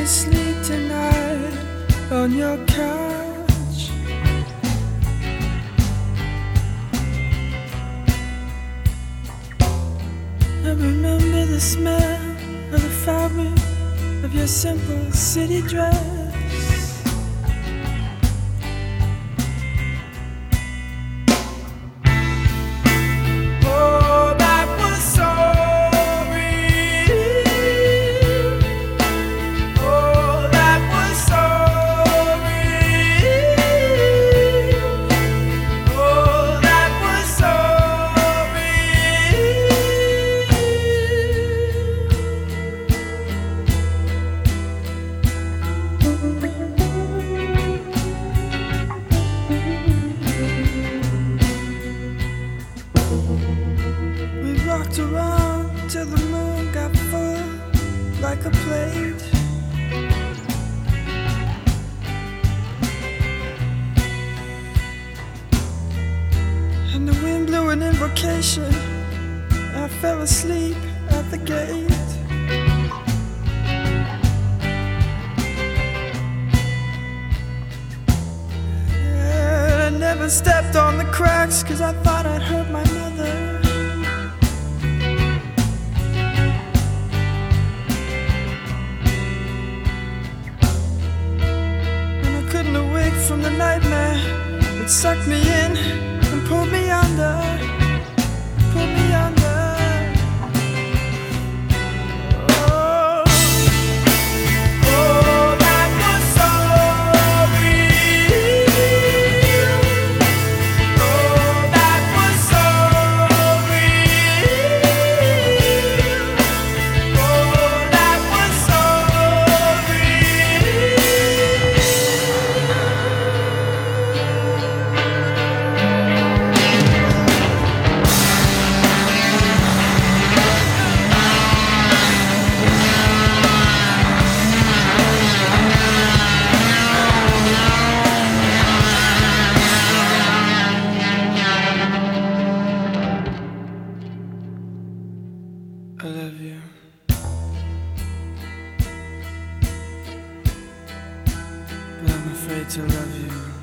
sleep tonight on your couch. I remember the smell of the fabric of your simple city dress. We walked around till the moon got full like a plate. And the wind blew an invocation. I fell asleep at the gate. And I never stepped on the cracks 'cause I thought I'd hurt my mother. From the nightmare that sucked me in and pulled me under, pulled me under. Oh, oh, that was so real. Oh, that was so real. Oh, that was so real. I love you. But I'm afraid to love you.